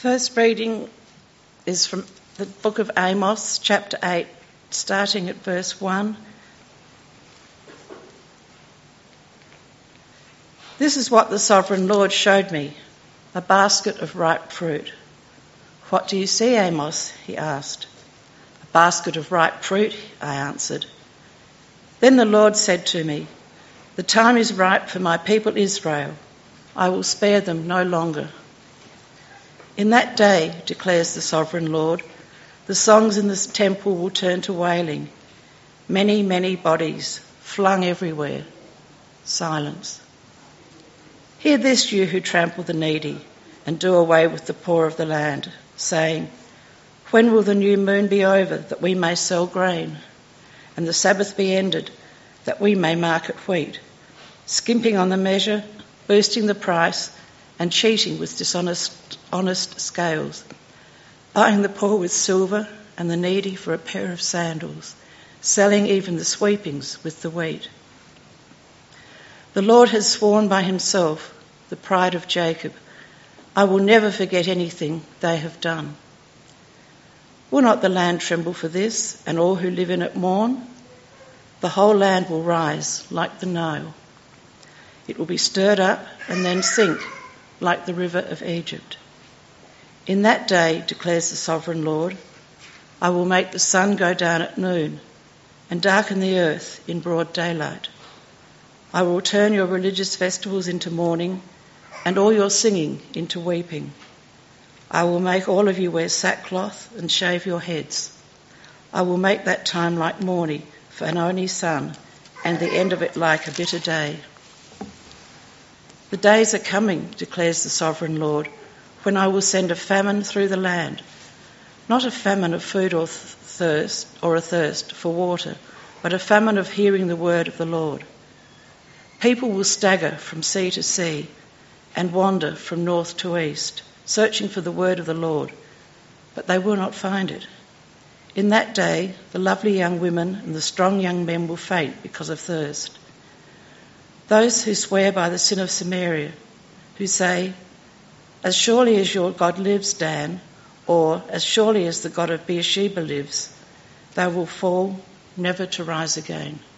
First reading is from the book of Amos, chapter 8, starting at verse 1. This is what the sovereign Lord showed me, a basket of ripe fruit. What do you see, Amos? He asked. A basket of ripe fruit, I answered. Then the Lord said to me, the time is ripe for my people Israel. I will spare them no longer. In that day, declares the sovereign Lord, the songs in this temple will turn to wailing. Many, many bodies flung everywhere. Silence. Hear this, you who trample the needy and do away with the poor of the land, saying, when will the new moon be over that we may sell grain, and the Sabbath be ended that we may market wheat, skimping on the measure, boosting the price, and cheating with honest scales, buying the poor with silver and the needy for a pair of sandals, selling even the sweepings with the wheat. The Lord has sworn by himself, the pride of Jacob, I will never forget anything they have done. Will not the land tremble for this, and all who live in it mourn? The whole land will rise like the Nile. It will be stirred up and then sink like the river of Egypt. In that day, declares the sovereign Lord, I will make the sun go down at noon and darken the earth in broad daylight. I will turn your religious festivals into mourning and all your singing into weeping. I will make all of you wear sackcloth and shave your heads. I will make that time like mourning for an only son and the end of it like a bitter day. The days are coming, declares the sovereign Lord, when I will send a famine through the land, not a famine of food or a thirst for water, but a famine of hearing the word of the Lord. People will stagger from sea to sea and wander from north to east, searching for the word of the Lord, but they will not find it. In that day, the lovely young women and the strong young men will faint because of thirst. Those who swear by the sin of Samaria, who say, as surely as your God lives, Dan, or as surely as the God of Beersheba lives, they will fall, never to rise again.